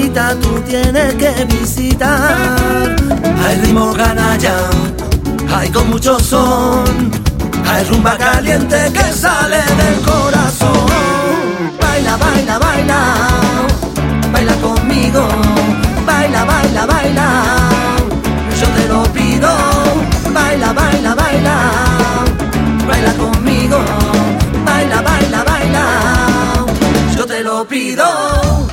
mamacita, tú tienes que visitar. Hay ritmo canalla, hay con mucho son, hay rumba caliente que sale del corazón. Baila, baila, baila, baila conmigo. Baila, baila, baila, yo te lo pido. Baila, baila, baila, baila conmigo. Baila, baila, baila, yo te lo pido.